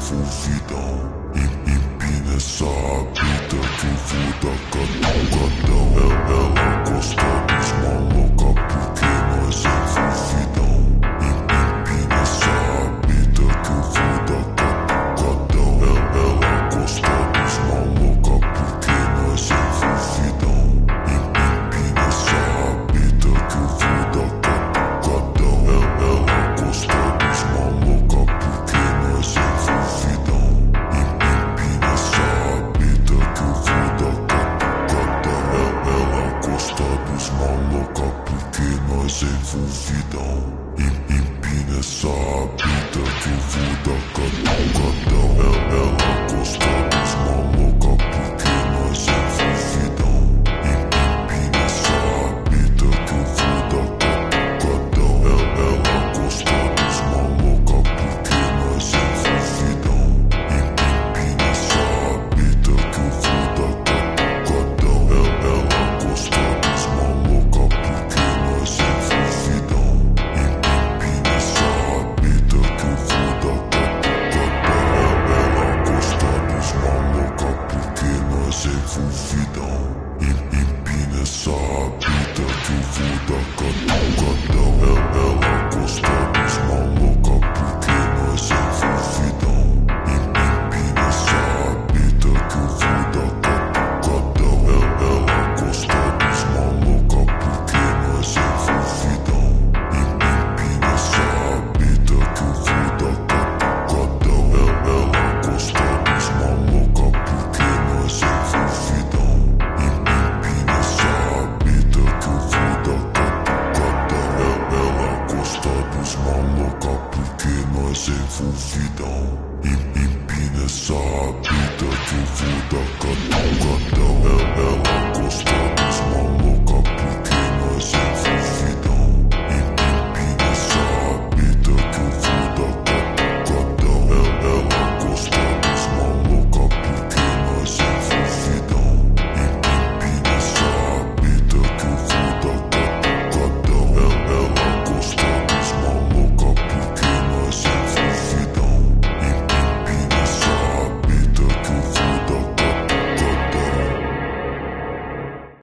envolvidão. Empina essa vida que eu vou dar catucadão. Ela gosta dos maloca porque nós é envolvidão. Empina essa vida que eu vou dar catucadão. Ela gosta dos maloca porque nós é envolvidão. Empina essa vida que eu vou dar catucadão. Ela gosta dos maloca porque nós é envolvidão. Empina essa vida que eu vou dar catucadão. Ela gosta dos maloca porque nós é envolvidão. Empina essa vida que eu vou dar catucadão. Ela gosta dos maloca porque nós é envolvidão. Empina essa vida que eu vou dar catucadão. Ela gosta dos maloca porque nós é envolvidão. Empina essa vida que eu vou dar catucadão. Ela gosta dos maloca porque nós é envolvidão. Empina essa vida que eu vou dar catucadão. Ela gosta dos maloca porque nós é envolvidão. Empina essa vida que eu vou dar catucadão. Ela gosta dos maloca porque nós é envolvidão. Empina essa vida que eu vou dar catucadão. Ela gosta dos maloca porque nós é envolvidão. Empina essa vida que eu vou dar catucadão. Ela gosta dos maloca porque nós é envolvidão. Empina essa vida que eu vou dar catucadão. Ela gosta dos maloca porque nós é envolvidão. Empina essa vida que eu vou dar catucadão. Ela